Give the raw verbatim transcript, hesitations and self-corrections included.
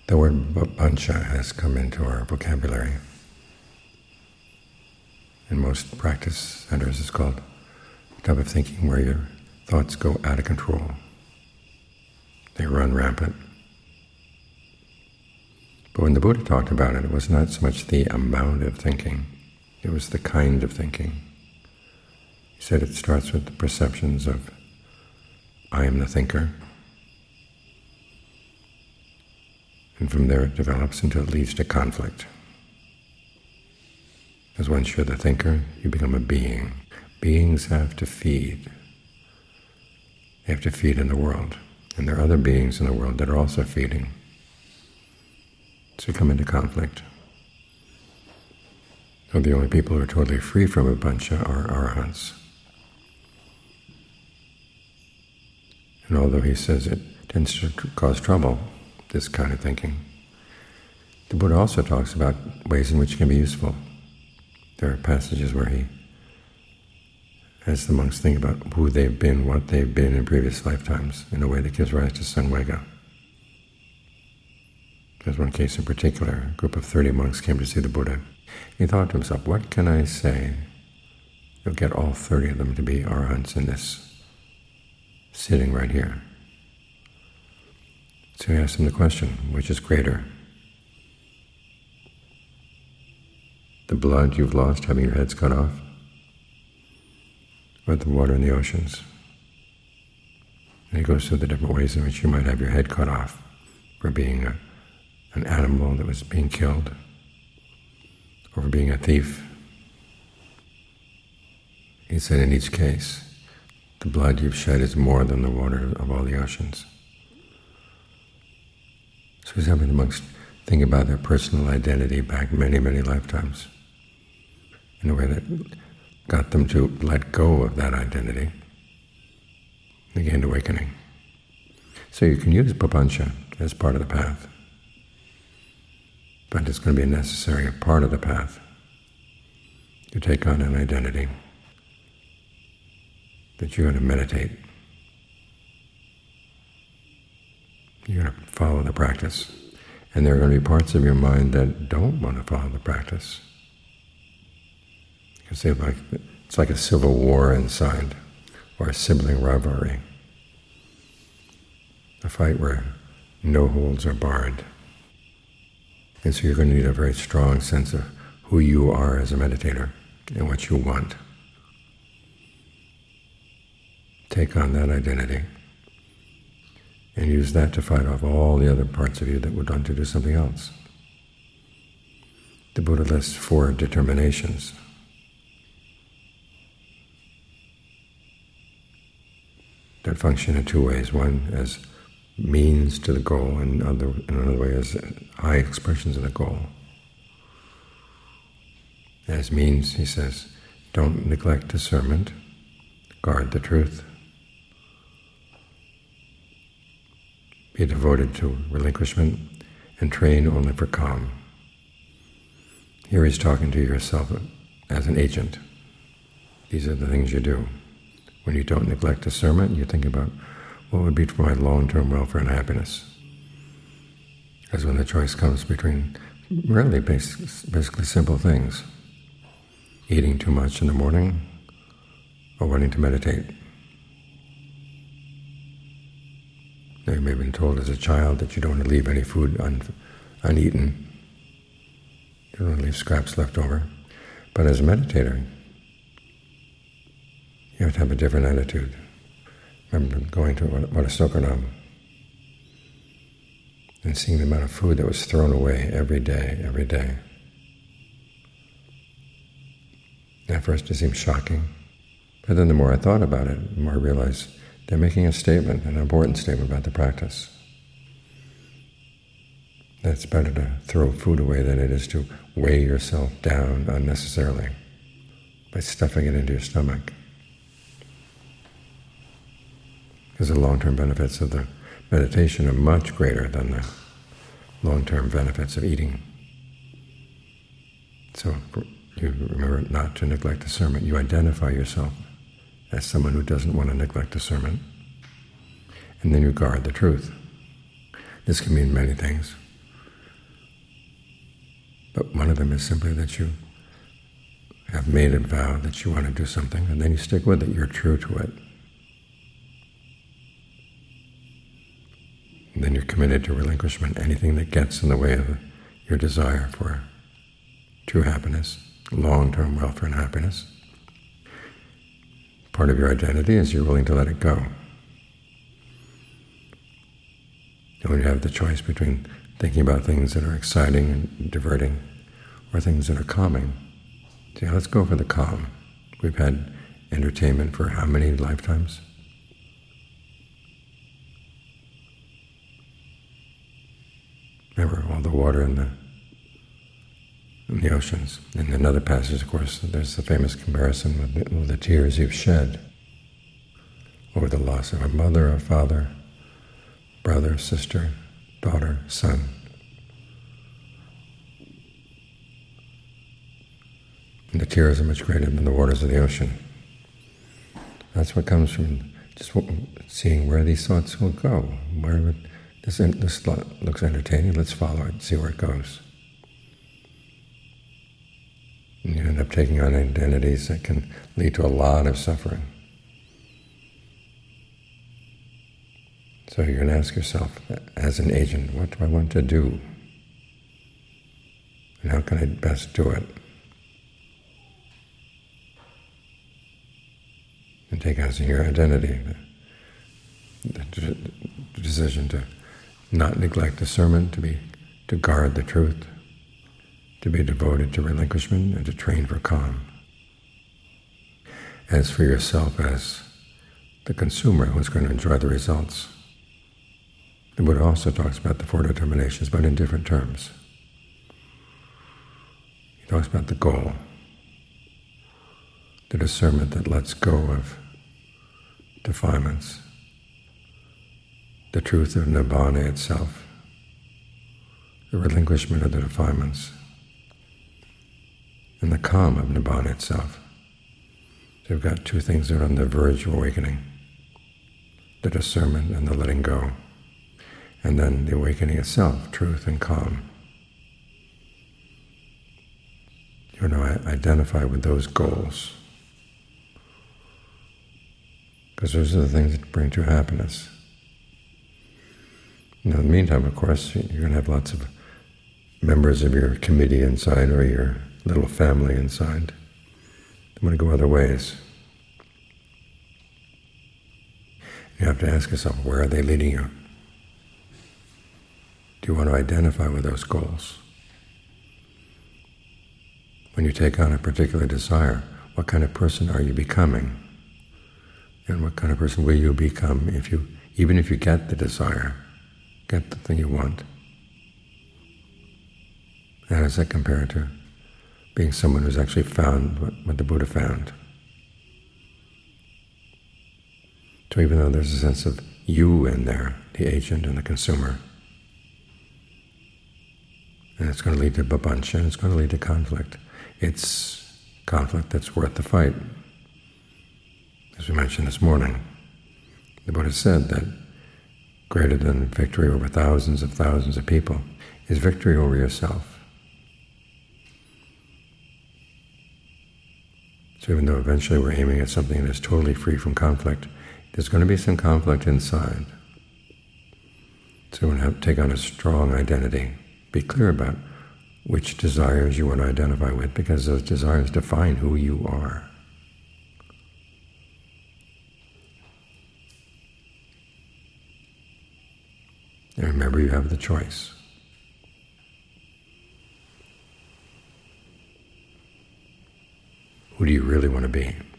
The word papancha has come into our vocabulary. In most practice centers, it's called the type of thinking where your thoughts go out of control. They run rampant. But when the Buddha talked about it, it was not so much the amount of thinking, it was the kind of thinking. He said it starts with the perceptions of, I am the thinker, and from there it develops until it leads to conflict. Because once you're the thinker, you become a being. Beings have to feed. They have to feed in the world. And there are other beings in the world that are also feeding. So you come into conflict. So the only people who are totally free from papancha are arahants. And although he says it tends to cause trouble, this kind of thinking, the Buddha also talks about ways in which it can be useful. There are passages where he has the monks think about who they've been, what they've been in previous lifetimes, in a way that gives rise to samvega. There's one case in particular, a group of thirty monks came to see the Buddha. He thought to himself, what can I say? You'll get all thirty of them to be arahants in this sitting right here. So he asked him the question, which is greater? The blood you've lost having your heads cut off, or the water in the oceans? And he goes through the different ways in which you might have your head cut off for being a, an animal that was being killed, or for being a thief. He said in each case, the blood you've shed is more than the water of all the oceans. So he's having the monks think about their personal identity back many, many lifetimes in a way that got them to let go of that identity. They gained awakening. So you can use papancha as part of the path, but it's going to be a necessary part of the path. You take on an identity that you're going to meditate. You're going to follow the practice. And there are going to be parts of your mind that don't want to follow the practice. Because they like, it's like a civil war inside, or a sibling rivalry. A fight where no holds are barred. And so you're going to need a very strong sense of who you are as a meditator and what you want. Take on that identity and use that to fight off all the other parts of you that would want to do something else. The Buddha lists four determinations. That function in two ways. One as means to the goal, and other, in another way as high expressions of the goal. As means, he says, don't neglect discernment, guard the truth, be devoted to relinquishment, and train only for calm. Here he's talking to yourself as an agent. These are the things you do. When you don't neglect discernment, you think about what would be for my long-term welfare and happiness. Because when the choice comes between really basic, basically simple things, eating too much in the morning or wanting to meditate. Now, you may have been told as a child that you don't want to leave any food un, uneaten. You don't want to leave scraps left over. But as a meditator, you have to have a different attitude. I remember going to Vadastokanam and seeing the amount of food that was thrown away every day, every day. At first it seemed shocking, but then the more I thought about it, the more I realized they're making a statement, an important statement about the practice. That it's better to throw food away than it is to weigh yourself down unnecessarily by stuffing it into your stomach. Because the long-term benefits of the meditation are much greater than the long-term benefits of eating. So you remember not to neglect discernment. You identify yourself as someone who doesn't want to neglect discernment, and then you guard the truth. This can mean many things. But one of them is simply that you have made a vow that you want to do something, and then you stick with it. You're true to it. And then you're committed to relinquishment. Anything that gets in the way of your desire for true happiness, long-term welfare and happiness, part of your identity is you're willing to let it go. And when you have the choice between thinking about things that are exciting and diverting or things that are calming, see, let's go for the calm. We've had entertainment for how many lifetimes? Remember, all the water in the in the oceans. In another passage, of course, there's the famous comparison with the, with the tears you've shed over the loss of a mother, a father, brother, sister, daughter, son. And the tears are much greater than the waters of the ocean. That's what comes from just seeing where these thoughts will go. Where would, this, this looks entertaining, let's follow it, see where it goes. And you end up taking on identities that can lead to a lot of suffering. So you're going to ask yourself, as an agent, what do I want to do? And how can I best do it? And take as your identity the, the, the decision to not neglect discernment, to be to guard the truth, to be devoted to relinquishment, and to train for calm. As for yourself as the consumer who's going to enjoy the results, the Buddha also talks about the four determinations, but in different terms. He talks about the goal, the discernment that lets go of defilements, the truth of Nibbana itself, the relinquishment of the defilements, and the calm of Nibbana itself. So you've got two things that are on the verge of awakening, the discernment and the letting go, and then the awakening itself, truth and calm. You want to identify with those goals, because those are the things that bring true happiness. Now, in the meantime, of course, you're going to have lots of members of your committee inside or your little family inside. They want to go other ways. You have to ask yourself, where are they leading you? Do you want to identify with those goals? When you take on a particular desire, what kind of person are you becoming? And what kind of person will you become if you, even if you get the desire, get the thing you want? How does that compare to being someone who's actually found what, what the Buddha found? So even though there's a sense of you in there, the agent and the consumer, and it's going to lead to babancha, and it's going to lead to conflict. It's conflict that's worth the fight. As we mentioned this morning, the Buddha said that greater than victory over thousands of thousands of people is victory over yourself. So even though eventually we're aiming at something that is totally free from conflict, there's going to be some conflict inside. So we want to take on a strong identity. Be clear about which desires you want to identify with, because those desires define who you are. And remember, you have the choice. Who do you really want to be?